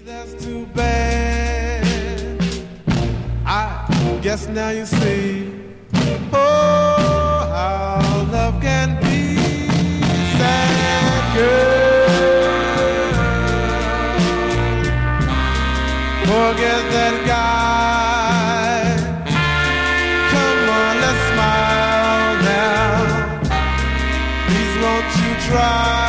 That's too bad. I guess now you see. Oh, how love can be sad, girl. Forget that guy. Come on, let's smile now. Please won't you try?